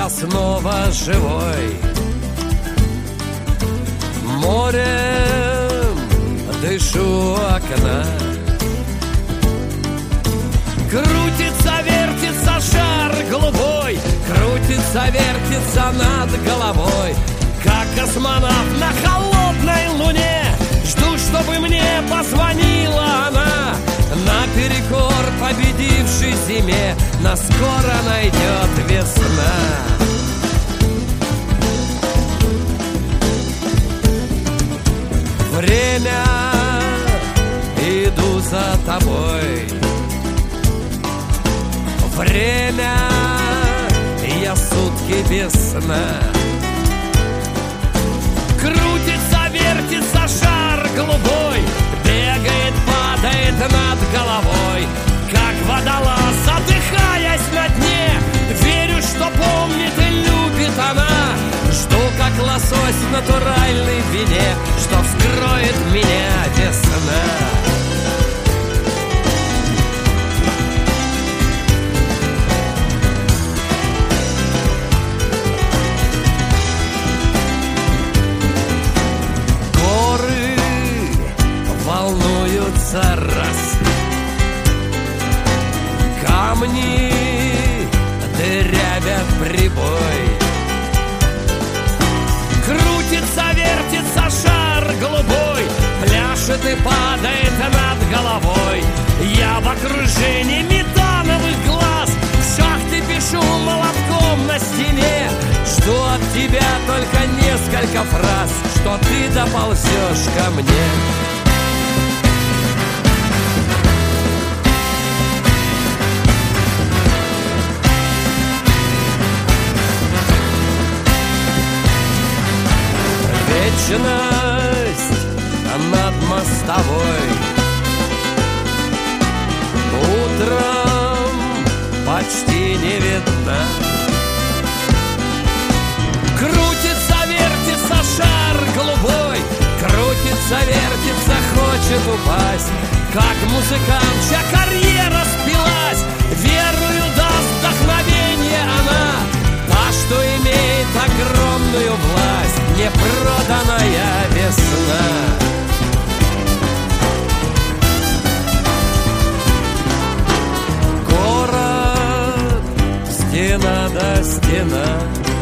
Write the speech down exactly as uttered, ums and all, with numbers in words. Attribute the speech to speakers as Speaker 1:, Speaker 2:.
Speaker 1: я снова живой. Морем дышу у окна. Крутится, вертится шар голубой, крутится, вертится над головой. Как космонавт на холодной луне, жду, чтобы мне позвонила она. Наперекор победившей зиме нас скоро найдет весна. Время, иду за тобой. Время, я сутки без сна. Крутится, вертится шар голубой, бегает, падает над головой. Как водолаз, задыхаясь на дне, верю, что помнит и любит она. Жду, как лосось в натуральной вине, что вскроет меня весна. Волнуются раз, камни дырявят прибой. Крутится, вертится шар голубой, пляшет и падает над головой. Я в окружении метановых глаз, в шахте пишу молотком на стене. Жду от тебя только несколько фраз, что ты доползешь ко мне. Вечность над мостовой, утром почти не видна. Крутится, вертится шар голубой, крутится, вертится, хочет упасть. Как музыкант, чья карьера спилась, верою даст вдохновение она. Та, что имеет огромную власть, непроданная весна. Город, стена до стена,